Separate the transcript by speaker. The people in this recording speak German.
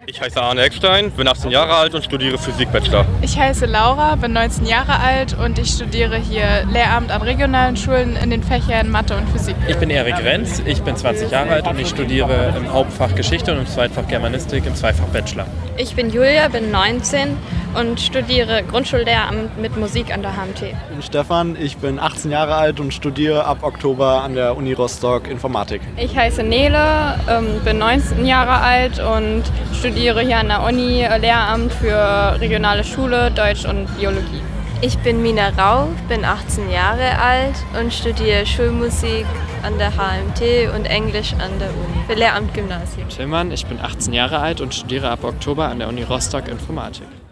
Speaker 1: Ich heiße Arne Eckstein, bin 18 Jahre alt und studiere Physik-Bachelor.
Speaker 2: Ich heiße Laura, bin 19 Jahre alt und ich studiere hier Lehramt an regionalen Schulen in den Fächern Mathe und Physik.
Speaker 3: Ich bin Erik Renz, ich bin 20 Jahre alt und ich studiere im Hauptfach Geschichte und im Zweitfach Germanistik im Zweifach Bachelor.
Speaker 4: Ich bin Julia, bin 19 und studiere Grundschullehramt mit Musik an der HMT.
Speaker 5: Ich bin Stefan, ich bin 18 Jahre alt und studiere ab Oktober an der Uni Rostock Informatik.
Speaker 4: Ich heiße Nele, bin 19 Jahre alt und studiere hier an der Uni Lehramt für regionale Schule, Deutsch und Biologie.
Speaker 6: Ich bin Mina Rau, bin 18 Jahre alt und studiere Schulmusik an der HMT und Englisch an der Uni für Lehramt Gymnasium.
Speaker 7: Tillmann, ich bin 18 Jahre alt und studiere ab Oktober an der Uni Rostock Informatik.